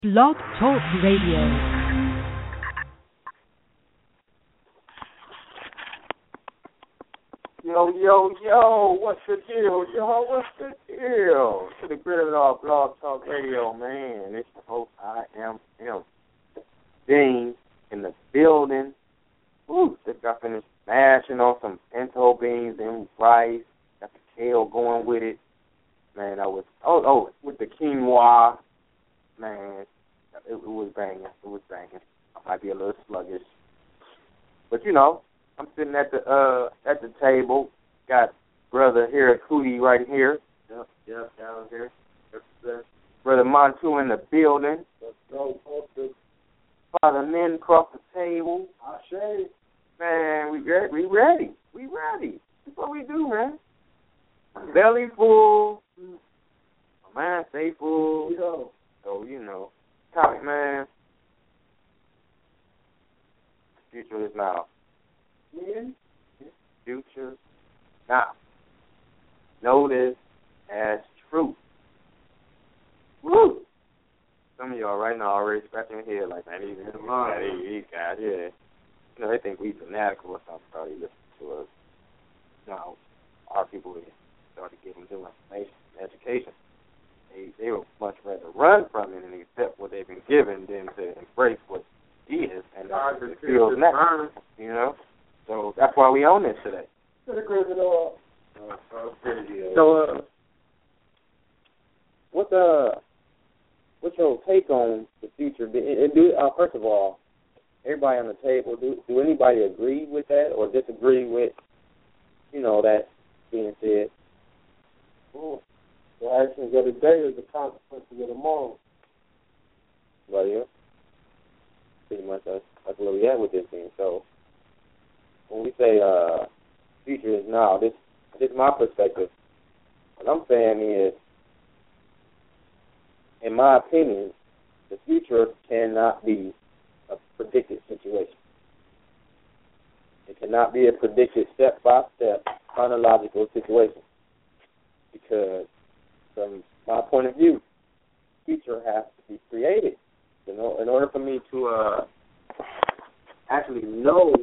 Blog Talk Radio. Yo, what's the deal, y'all? What's the deal? To the grid of our Blog Talk Radio, man. It's the host, I am him. Dean in the building. Ooh, just got finished mashing on some pinto beans and rice. Got the kale going with it. Man, I was, with the quinoa. Man, it was banging. It was banging. I might be a little sluggish. But, you know, I'm sitting at the table. Got brother here, Cootie, right here. Yep, down here. Brother Montu in the building. Let's go, folks. Father Men across the table. I say, man, we ready. We ready. That's what we do, man. Belly full. My mind stay full. yo, So, you know, topic, man. Future is now. man, Future now. Know this as truth. Woo! Some of y'all right now already scratching your head like, man, these guys, yeah. You know, they think we fanatical or something, probably listen to us. No, our people started giving them information and education. They would much rather run from it and accept what they've been given than to embrace what is and it feels next, you know? So that's why we own this today. to the grid of all. So, what's your take on the future? First of all, everybody on the table, do anybody agree with that or disagree with, you know, that being said? Oh, the actions of the day is the consequences of tomorrow. Well, yeah. Pretty much that's where we at with this thing. So, when we say future is now, this is my perspective. What I'm saying is, in my opinion, the future cannot be a predicted situation. It cannot be a predicted step-by-step chronological situation. Because from my point of view, future has to be created. You know, in order for me to actually know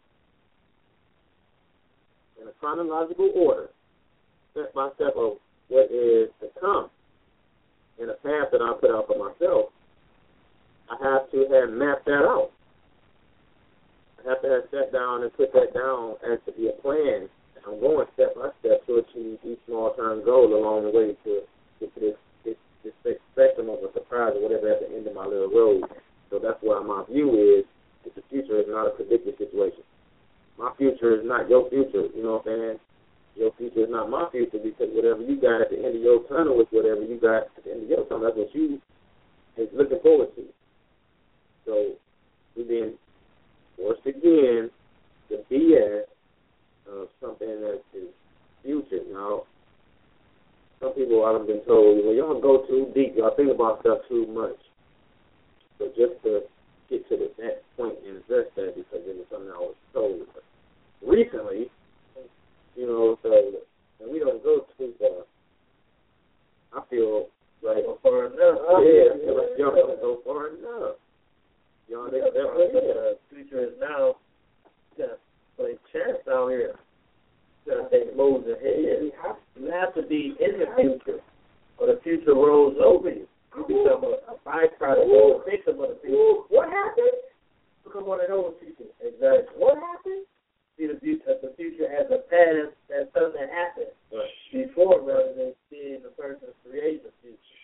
in a chronological order, step by step of what is to come, in a path that I put out for myself, I have to have mapped that out. I have to have sat down and put that down as to be a plan. I'm going step by step to achieve each small-term goal along the way to get to this spectrum of a surprise or whatever at the end of my little road. So that's why my view is that the future is not a predicted situation. My future is not your future, you know what I'm saying? Your future is not my future because whatever you got at the end of your tunnel is whatever you got at the end of your tunnel. That's what you is looking forward to. So we're being forced again to BS of something that is future. Now, some people I've been told, well, y'all go too deep. Y'all think about stuff too much. But just to get to that point and address that because it was something I was told recently, you know, so and we don't go too far. I feel like Go far enough. I feel like y'all don't go far enough. Y'all The future is now. Just play chess down here. Just take moves ahead. You have to be in the future, or the future rolls over you. You become a byproduct or a victim of the future. What happened? Become one of those people. Exactly. What happened? See the future as a past that doesn't happen before, rather than seeing the person create the future.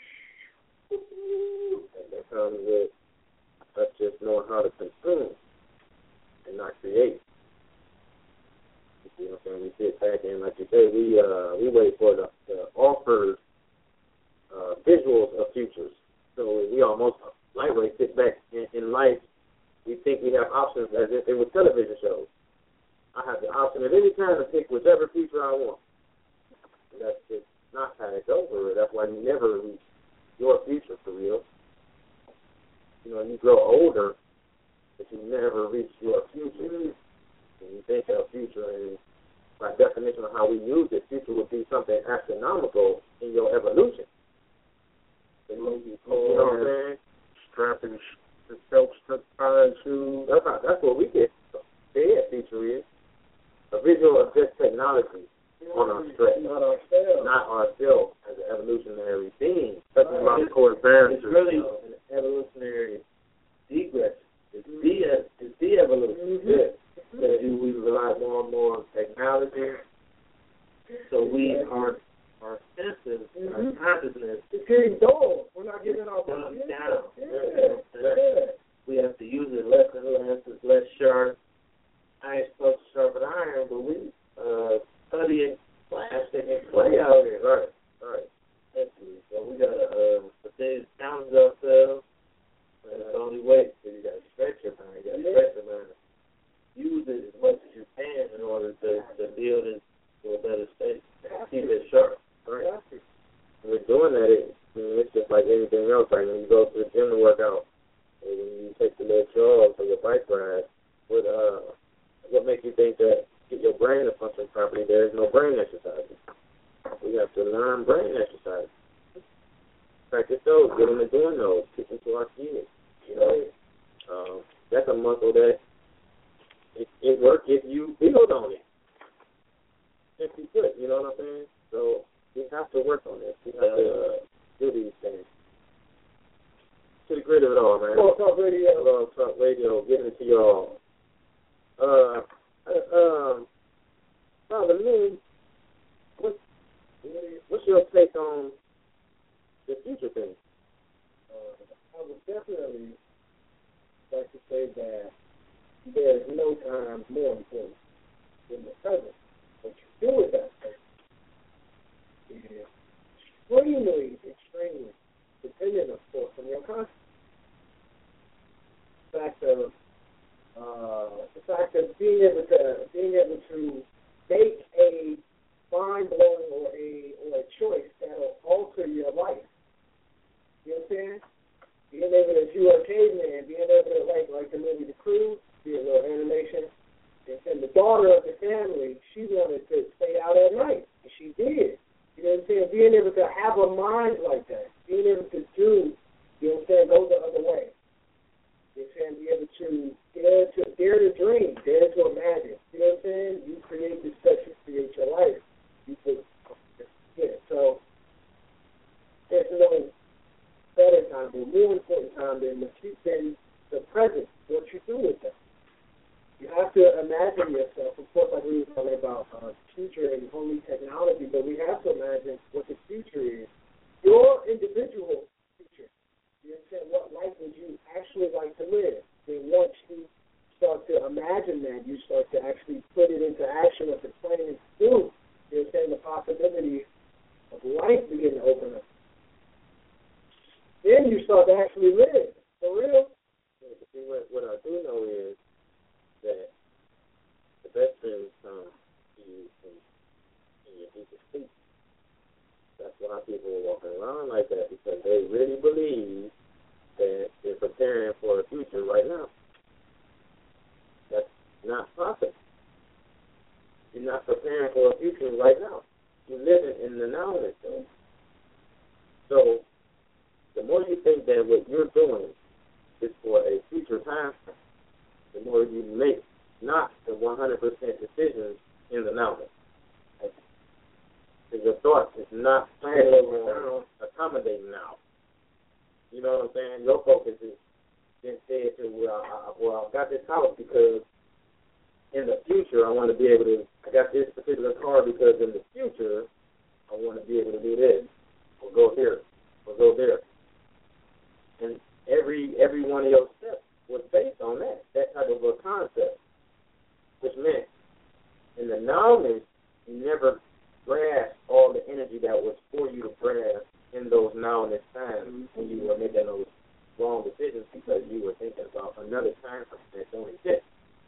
And that comes with us just knowing how to consume and not create. You know what I'm saying? We sit back and, like you say, we wait for the offered visuals of futures. So we almost lightweight sit back in life. We think we have options as if they were television shows. I have the option at any time to pick whichever future I want. And that's just not how it goes. That's why you never reach your future for real. You know, you grow older, but you never reach your future. And you think of future, and by definition of how we use it, future would be something astronomical in your evolution. You know what I'm saying? and the self-fine shoes. That's what we get. The future is a visual of just technology on our stress, not ourselves as an evolutionary being. It's really an evolutionary degression. It's de-evolution. That we rely more and more on technology. So our senses, our consciousness, it's getting dull. We're not getting our down. We have to use it less and less. It's less sharp. I ain't supposed to sharpen iron, but we studying plastic and clay out here. Right. So we gotta challenge ourselves. That's the only way. So you gotta stretch your mind. You gotta stretch your mind. Use it as much as you can in order to build it to a better state. Keep it sharp. Right. When we're doing that, it's just like anything else. Like when you go to the gym to work out, or when you take the little jog for your bike ride, what makes you think that get your brain to function properly? There is no brain exercises. We have to learn brain exercises. Practice those. Get them to doing those. Teach them to our kids. That's a muscle that it works if you build on it. Simply put, you know what I'm saying? So we have to work on this. We have to do these things. To the grid of it all, man. Blog Talk Radio. Blog Talk Radio, getting it to y'all. Father Moon, what's your take on the future thing? I would definitely like to say that there is no time more important than the present. What you do with that present is extremely dependent, of course, on your conscience. The fact of being able to make a mind-blowing or a choice that'll alter your life. You know what I'm saying? Being able to, if you were a caveman, being able to, like the movie The Crew, be a little animation, and the daughter of the family, she wanted to stay out at night, and she did. You know what I'm saying? Being able to have a mind like that, being able to do, you know what I'm saying, go the other way. You know what I'm saying? Be able to dare to dream, dare to imagine. You know what I'm saying? You create the stuff, you create your life. So there's no better time, or more important time than the present, what you do with them. You have to imagine yourself. Of course, like we were talking about future and only technology, but we have to imagine what the future is. Your individual future. You understand? What life would you actually like to live? And once you start to imagine that, you start to actually put it into action with the plan to do. You understand the possibility of life begin to open up. Then you start to actually live. For real. Yeah, see, what I do know is that the best things come to you in your deepest sleep. That's why people are walking around like that, because they really believe that they're preparing for a future right now. That's not possible. You're not preparing for a future right now. You're living in the now. So the more you think that what you're doing is for a future time, the more you make not the 100% decisions in the now. Because your thoughts is not planning on accommodating now. You know what I'm saying? Your focus is then said to, I got this house because in the future I want to be able to, I got this particular car because in the future I want to be able to do this, or go here, or go there. And every one of your steps was based on that type of a concept, which meant in the nowness, you never grasped all the energy that was for you to grasp in those nowness times when you were making those wrong decisions because you were thinking about another time that don't exist.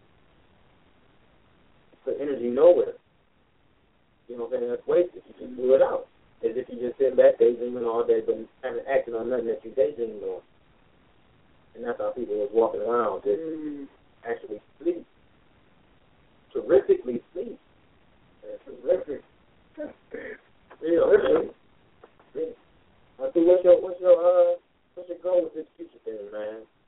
Put energy nowhere. You know what I'm saying? That's wasted. You just blew it out. As if you just sit back daydreaming all day but haven't acted on nothing that you daydreamed on. And that's how people was walking around, just actually sleep. Terrifically sleep. Terrific. Really. What's your goal with this future thing, man?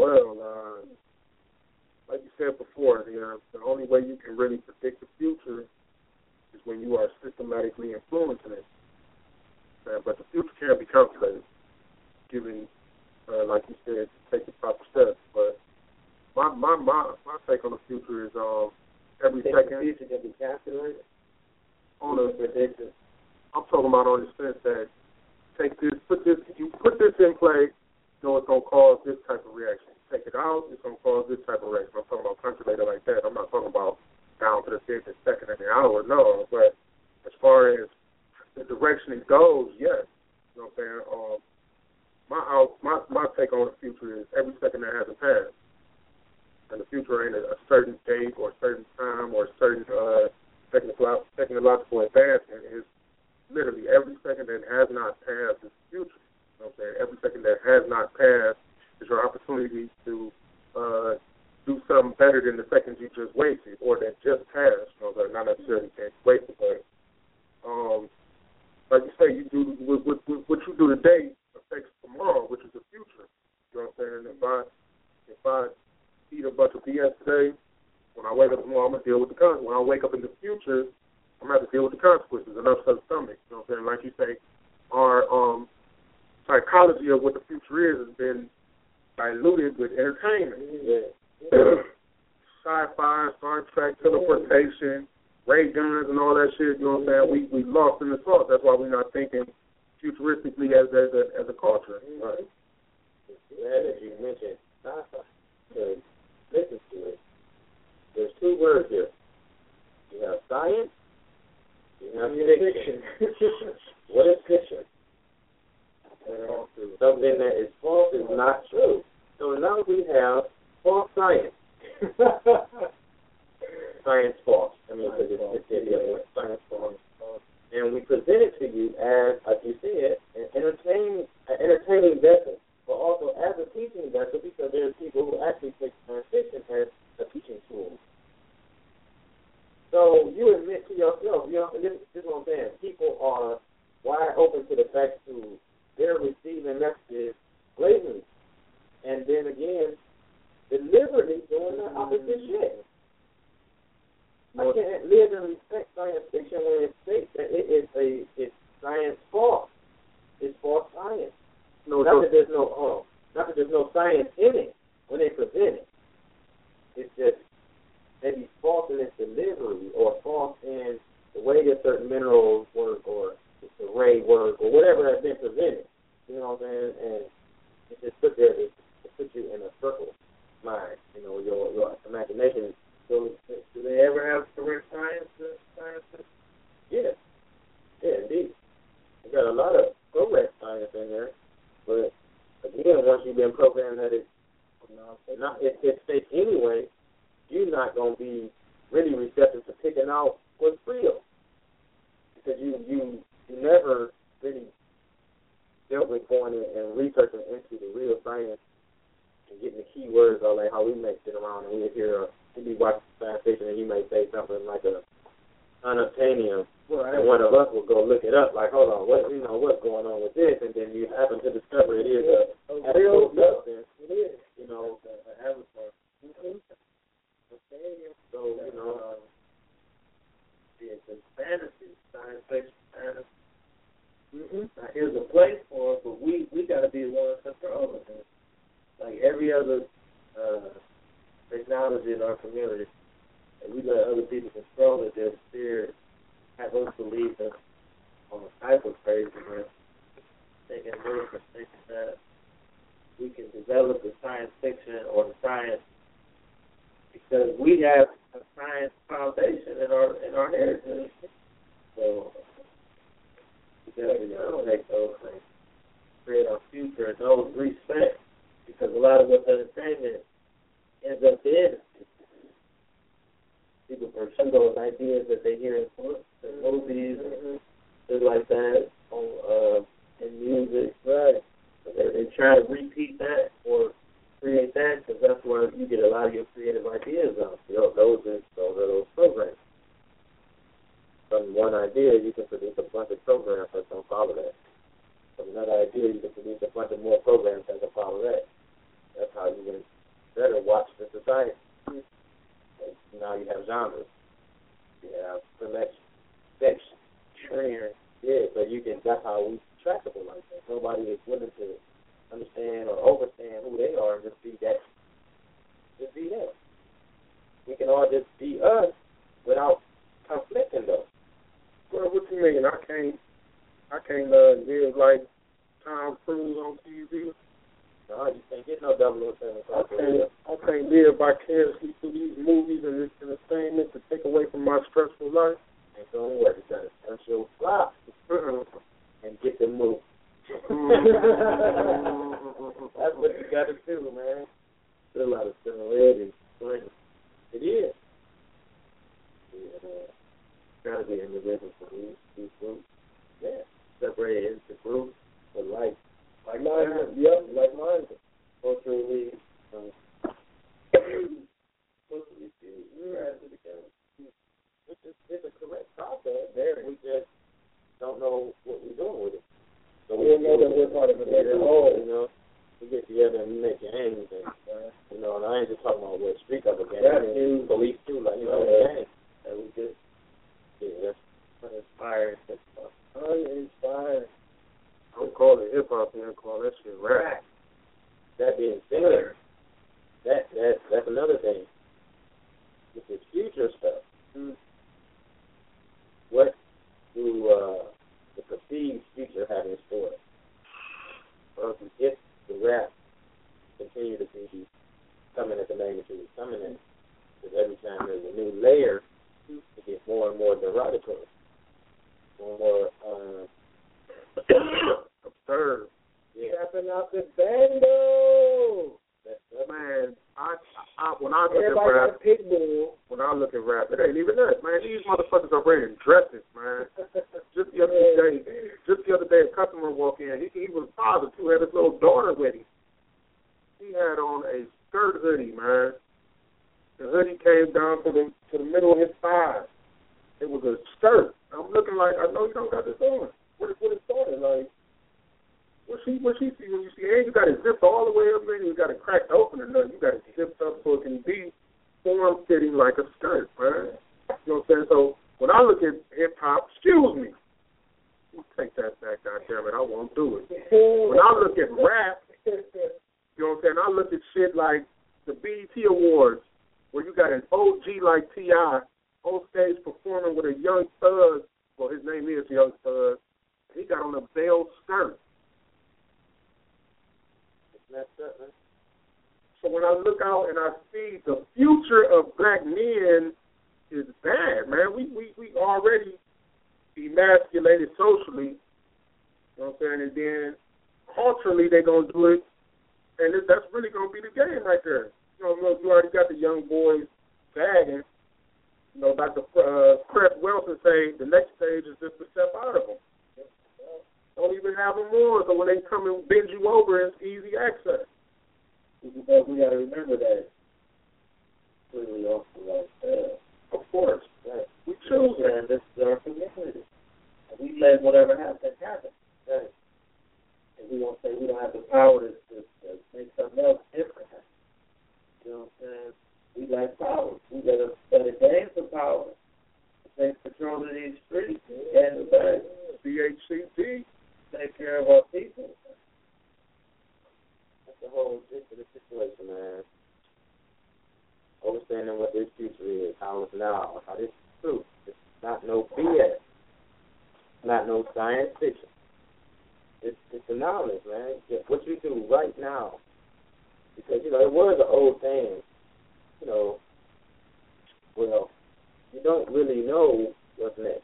Well, like you said before, the only way you can really predict the future is when you are systematically influencing it. But the future can't be calculated, given, like you said, take the proper steps. But my take on the future is every second. The future can be calculated. On a prediction. I'm talking about on the sense that you put this in play, it's gonna cause this type of reaction. Take it out, it's gonna cause this type of reaction. I'm talking about calculated like that. I'm not talking about down to the 10th, the second, and the hour. No, but as far as the direction it goes, yes. You know what I'm saying? My take on the future is every second that hasn't passed, and the future ain't a certain date or a certain time or a certain technological advancement. Is literally every second that has not passed is the future. You know what I'm saying? Every second that has not passed is your opportunity to do something better than the seconds you just wasted or that just passed. You know, not necessarily wasted, but like you say, you do what you do today affects tomorrow, which is the future. You know what I'm saying? If I eat a bunch of BS today, when I wake up tomorrow, I'm gonna deal with the consequences. When I wake up in the future, I'm gonna have to deal with the consequences. Enough for the stomach. You know what I'm saying? Like you say, our psychology of what the future is has been diluted with entertainment. Sci-fi, Star Trek, teleportation, ray guns, and all that shit. You know what I'm saying? We lost in the sauce. That's why we're not thinking futuristically as a culture. Right. As you mentioned sci-fi, to listen to it, there's two words here. You have science, you have fiction. What is fiction? Something that is false is not true. So now we have false science. Science false. I mean, it's science false. And we present it to you as, like you said, an entertaining vessel, but also as a teaching vessel, because there's people who actually take science fiction as a teaching tool. So you admit to yourself, this is what I'm saying, people are wide open to the fact that they're receiving messages blatantly, and then again, deliberately doing the opposite shit. I can't live and respect science fiction when it states that it's science false. It's false science. Not that there's no science in it when they present it. It's just maybe false in its delivery or false in the way that certain minerals work or the ray work or whatever has been presented. You know what I'm saying? And it's just put there to put you in a circle mind. You know, your imagination. So do they ever have correct science? Yeah, indeed. You got a lot of correct science in there, but again, once you've been programmed that it's fake anyway, you're not going to be really receptive to picking out what's real, because you never really dealt with going and researching into the real science and getting the key words, or like how we may sit around and we hear. You be watching science fiction and you may say something like a unobtainium, and one of us will go look it up, like, hold on, what's going on with this, and then you happen to discover it is a real substance. It is, an avatar. So, it's fantasy, science fiction, fantasy. Now, here's a place for it, but we got to be the ones that control it. Like every other technology in our community, and we let other people control it, their spirit, have us believe that on a type of craziness, they can move and think that we can develop the science fiction or the science because we have a science foundation in our heritage. So we definitely take those things, create our future, and those respect, because a lot of what's entertainment ends up being people pursue those ideas that they hear in books and movies and things like that in music. Right. They try to repeat that or create that, because that's where you get a lot of your creative ideas on. Those are those programs. From one idea, you can produce a bunch of programs that don't follow that. From another idea, you can produce a bunch of more programs that don't follow that. That's how you No, you can't get no 007 across the radio. I can't live vicariously through these movies and this entertainment to take away from my stressful life. Ain't gonna work. You gotta punch your flop and get them moving. That's what you gotta do, man. There's a lot of similarities. It is. Gotta be individual for these groups. Yeah. Separated into groups, but like mine. Yep, like mine. Culturally, culturally together. It's a correct process. We just don't know what we're doing with it. So we don't know that we're part of a bigger whole. You know, we get together and we make gangs, and you know, and I ain't just talking about what street level gangs. I mean, police too, like gangs. And we just that's inspired. Inspired. Don't call it hip hop, man. Call that shit rap. That being said, that's another thing. With this future stuff, what do the perceived future have in store? If the rap continue to be coming at the magnitude it's coming in, because every time there's a new layer, it gets more and more derogatory, more and more absurd. Yeah. Tapping out the bando. Man, when I look Everybody at rap, got a pit bull. when I look at rap, it ain't even that, man. These motherfuckers are wearing dresses, man. Just the other day, a customer walked in. He was father too. Had his little daughter with him. He had on a skirt hoodie, man. The hoodie came down to the middle of his thighs. It was a skirt. I'm looking like, I know you don't got this on. What is started like? What she see when you see, hey, you got it zipped all the way up, man. You got it cracked open or nothing. You got it zipped up so it can be form fitting like a skirt, man. You know what I'm saying? So when I look at hip hop, excuse me, you take that back, goddammit, I won't do it. When I look at rap, you know what I'm saying? I look at shit like the BET Awards, where you got an OG like T.I. on stage performing with a young thug. Well, his name is Young Thug. He got on a veiled skirt. So when I look out and I see the future of black men is bad, man. We already emasculated socially, you know what I'm saying, and then culturally they're going to do it, and that's really going to be the game right there. You know, you already got the young boys bagging. You know, Dr. Cress Wilson say the next stage is just to step out of them. Don't even have them on, so when they come and bend you over, it's easy access. Because we got to remember that completely off the right. Of course. Right. We choose it. And this is our community. And we let whatever happen, happen. Right. And we won't say we don't have the power to make something else different. You know what I'm saying? We like power. We got to gain some power. Take control of these streets and the back. CHCT. Take care of our people. That's the whole gist of the situation, man. Understanding what this future is, how it's now, how this is true. It's not no BS. Not no science fiction. It's anomalous, man. Just what you do right now. Because, you know, it was an old thing. You know, well, you don't really know what's next.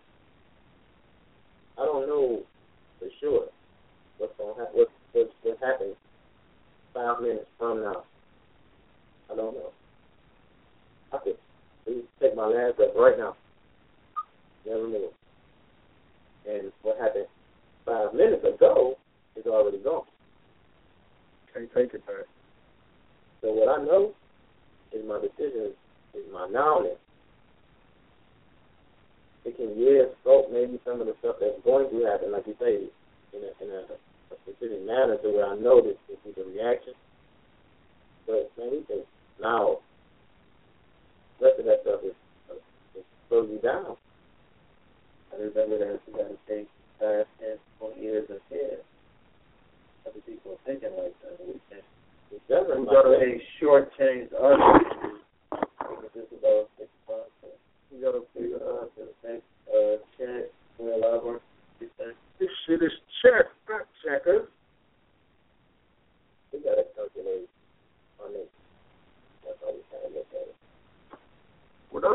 I don't know for sure what's going to happen, what's happening 5 minutes from now. I don't know. I could take my last breath right now. Never knew. And what happened 5 minutes ago is already gone. Can't take it back. So what I know is my decision, is my knowledge. It can, scope maybe some of the stuff that's going to happen, like you say, in a specific manner to where I know this is a reaction. But, man, we can now, the rest of that stuff is slow you down. I remember that you got to take 5, 10, 20 years ahead. Other people are thinking like that. We got to shortchange us. This is about 6 months. We got to figure out the next check. We elaborate. This shit is check, not checkers. We got to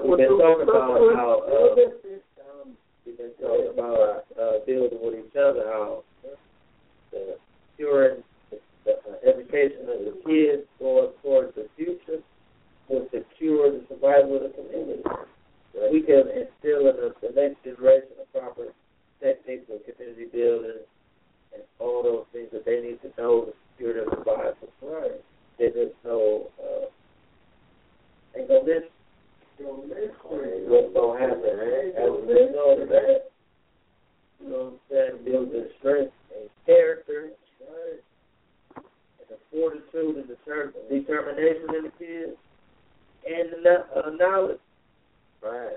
we've been talking about how we've been talking about building with each other, how the curing the education of the kids going towards the future will secure the survival of the community. We can instill in the next generation the proper techniques of community building and all those things that they need to know to secure their survival. Right. They just know ain't gonna miss what's gonna happen. As a result of that, you know what I'm saying, build the strength and character, right, and the fortitude and the determination in the kids, and the knowledge. Right.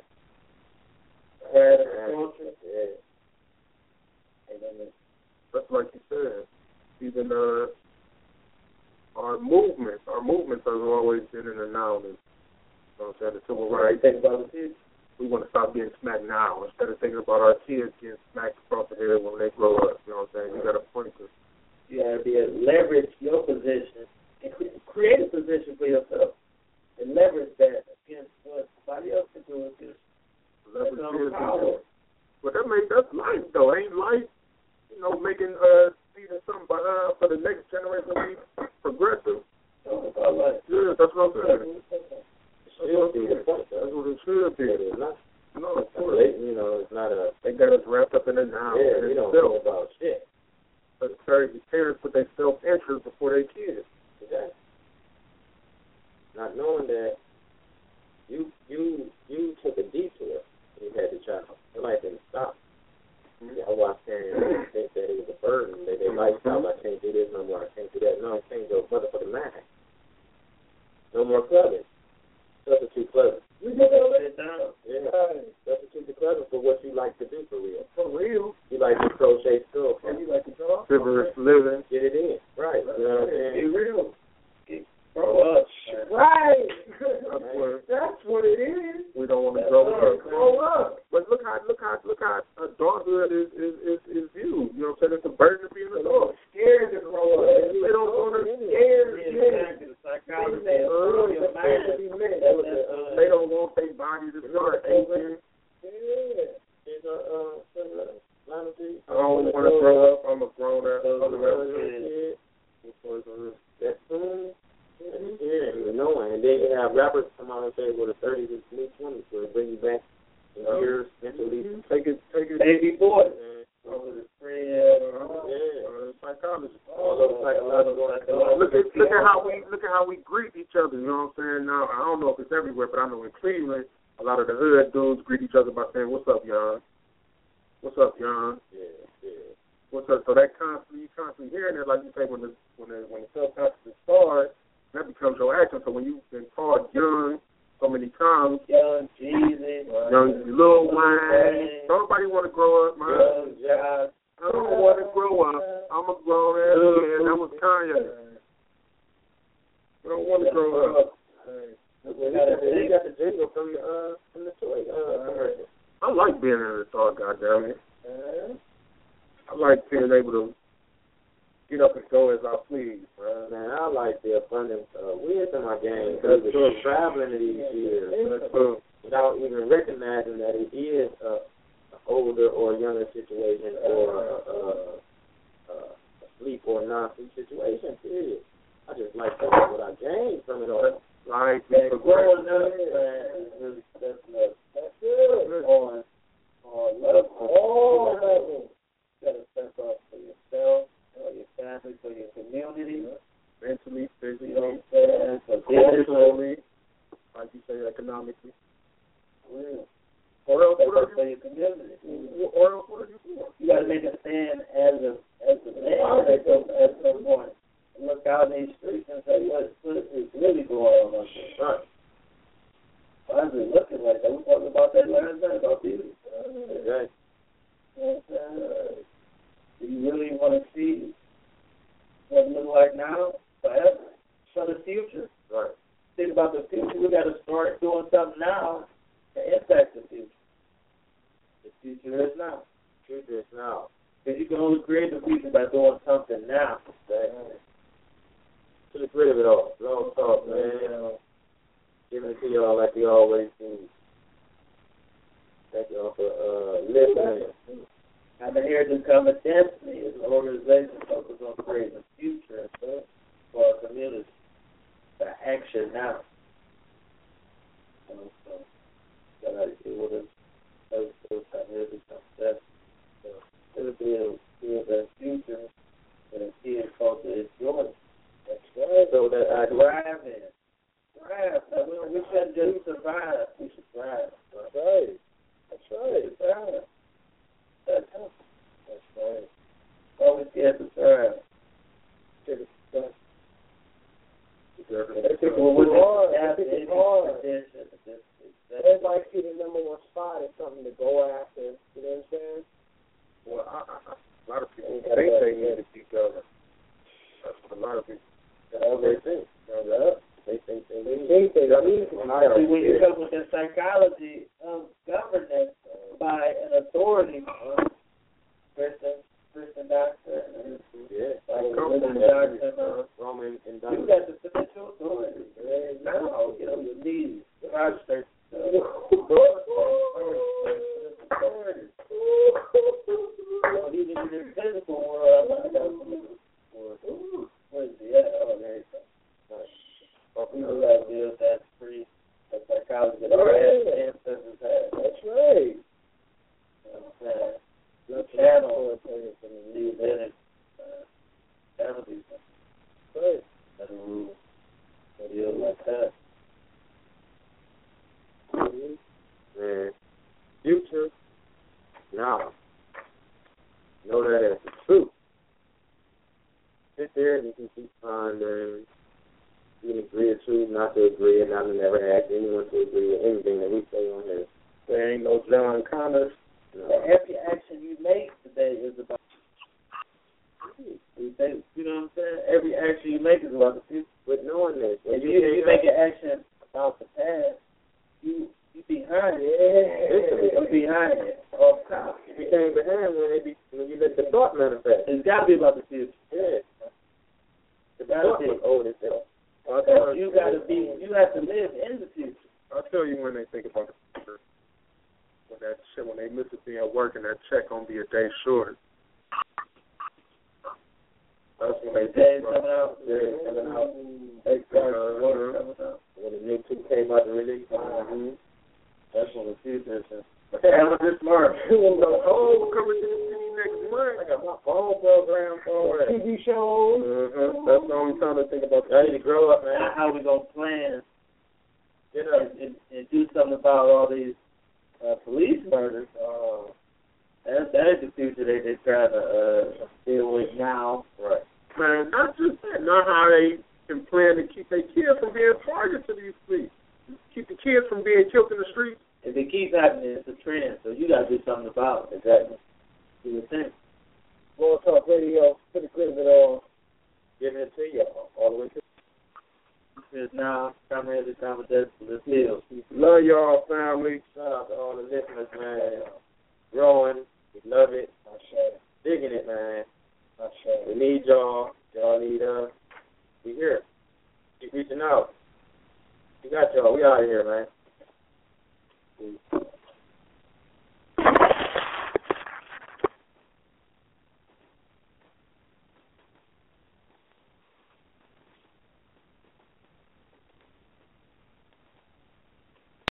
Culture. Yeah. And then that's like you said. Even our movements have always been in the now. You know what I'm saying? The civil rights. Think about the kids. We want to stop getting smacked now instead of thinking about our kids getting smacked across the head when they grow up. You know what I'm saying? You got to point to. You got to be able to leverage your position and create a position for yourself and leverage that against what somebody else can do. Leverage power. But that's life though. Ain't life, you know, making feeding something behind for the next generation to be progressive. Yeah, that's what I'm saying. That's what it should be. No, of course. You know, it's not a. They got us wrapped up in it now. Yeah, we don't know about shit. But the parents put their self-interest before their kids. Exactly. Not knowing that you took a detour when you had the child. Your life didn't stop. Mm-hmm. I watched parents think that it was a burden. They lifestyle. I can't do this no more. I can't do that. No, I can't go motherfucking mind. No more clubbing. Substitute clubbing. You get it down. Yeah. Substitute the clubbing for what you like to do for real. For real. You like to crochet stuff. And you like to draw. Frivolous living. Get it in. Right. You know what I'm saying? Be real. Grow up. Right. That's what it is. We don't want to grow up. Grow up. But look how adulthood is viewed. You know what I'm saying? It's a burden to be an adult. Scared to grow up. They don't want to. They don't want their body to start aching. I don't want to grow up. I'm a grown up. Knowing, and then you have rappers come out and say, well, the 30s is new 20s, so it bring you back in years mentally. Take it, baby boy. Psychology. Look at how we greet each other. You know what I'm saying? Now I don't know if it's everywhere, but I know in Cleveland, a lot of the hood dudes greet each other by saying, "What's up, y'all? What's up, y'all? Yeah. What's up?" So that you constantly hearing it, like you say, when the self-conscious starts, that becomes your action. So when you've been called young so many times, young Jesus, young Lil Wayne, nobody want to grow up, man. Young Josh. I don't want to grow up. I'm a grown ass man. That was Kanye. I don't want to grow up. You got the jingle from the toy commercial. I like being an adult, goddamn it. I like being able to get up and go as I please, man. Man, I like the abundance of wisdom I gained because of traveling these years without even recognizing that it is an older or younger situation or a sleep or non-sleep situation, period. I just like what I gained from it all. Like, growing up, that's good. On levels, all levels. You got to step up for yourself, for your family, for your community. Mentally, physically, culturally, like you say, economically. Yeah. Or else, for your community. Or else, what are you doing? You got to make a stand as a man at some point. Look out in these streets and say, what is really going on out there? Right. Why is it looking like that? We talked about that last night about beauty. Exactly. Do you really want to see what it looks like now, forever, for the future? Right. Think about the future. We got to start doing something now to impact the future. The future is now. The future is now. Because you can only create the future by doing something now. Exactly. To the grit of it all. Long talk, man. Giving it to y'all like we always do. Thank y'all for listening. I've been here to come with Destiny as an organization focused on creating a future for our community. The action now. So, gotta deal with it. Those out here become that. So, it'll be a future and a kid called to enjoy. That's right. So that I thrive in. Thrive. We shouldn't just survive. We should thrive. That's right. That's right. We should thrive. That's right. Always get to thrive. Everybody see the number one spot as something to go after. You know what I'm saying? Well, a lot of people think they need to be governed. That's what a lot of people think. They think they need to. When you come with the psychology of governance by an authority, Christian doctor, Roman and you got to submit your authority. Now, you need authority. Even in the physical world, I got what is it? Oh, there you go. People that deal that's free, that psychology that our ancestors had. That's right. You know what I'm saying? The channel these in it. Channel these things. Right. That's a rule. That deals like that. Man, future, now. Know that as the truth. Sit there and you can keep pondering. You can agree or choose not to agree, and I will never ask anyone to agree with anything that we say on here. There ain't no John Connors. No. Every action you make today is about you know what I'm saying? Every action you make is about the future. With knowing this, if you make an action about the past, you behind it. You're behind it. Off top. You came behind when you let the thought manifest. It's got to be about the future. Yeah. The thought is old as hell. You have to live in the future. I'll tell you when they think about the future. When they miss a day at work and that check gonna be a day short. That's when they Days think coming out. Coming out. When the new 2 came out, the release. That's when the future is. Hell of this month. Oh, coming to the city next month. I got my phone program for it. TV shows. That's the only time I think about I need to grow up, man. How we gonna plan Get up. and do something about all these police murders? That is the future they're trying to deal with now. Right. Man, not just that. Not how they can plan to keep their kids from being targeted to these police. Keep the kids from being killed in the streets. If it keeps happening, it's a trend. So you got to do something about it. Exactly. Do the thing. Blog Talk Radio, to the crib it all. Giving it to y'all all the way to. It's now primarily conversation for this deal. Love y'all, family. Shout out to all the listeners, man. Growing. We love it. Digging it, man. We need y'all. Y'all need us. We here. Keep reaching out. We got y'all. We out of here, man.